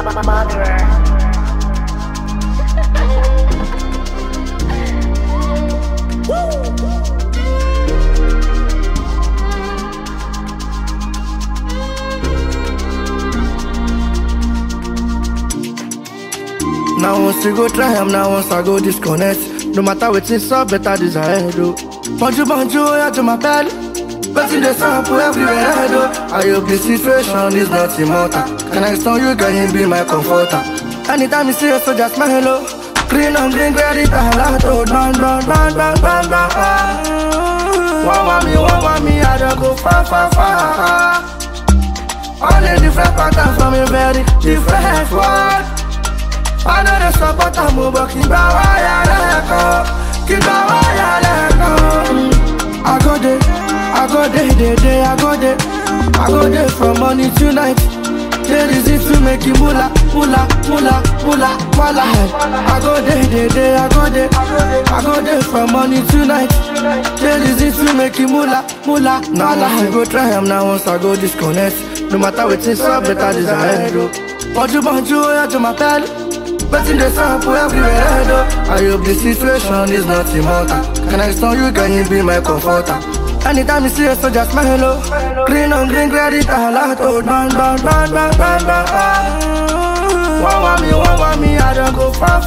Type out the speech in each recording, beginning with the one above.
Now once you go try am, now once I go disconnect. No matter what's up, better desire do. Bonjour, yeah to my belly. But in the sample everywhere I do. I hope the situation is not immortal. Can I stone you, can you be my comforter? Anytime you see a soldier, smile hello. Green on green, ready to halal. Run. Want me, I don't go far. All the different patterns from a very different world. I know the support I'm over, keep wire I go there from morning to night. There is it to make you mula. I go there from morning to night. There is it to make you mula. Now I go try am, now once I go disconnect. No matter what's up, better desire do. Bonjour, yeah to my belly. But in the sample everywhere I do. I hope the situation is not immortal. Can I stone you, can you be my comforter? Anytime you see a soldier, smile hello. Green on green, ready to halal. Run. Want me, I don't go far.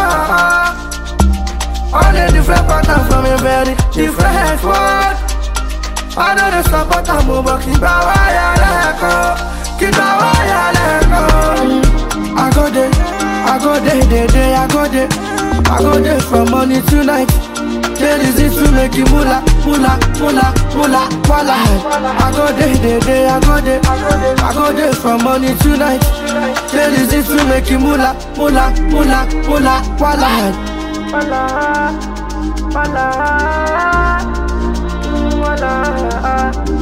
All the different patterns from a very different world. I know the support I'm over, keep wire I go there from morning to night. There is it to make you mula. I go there from morning to night. There is it to make you mula. Wala.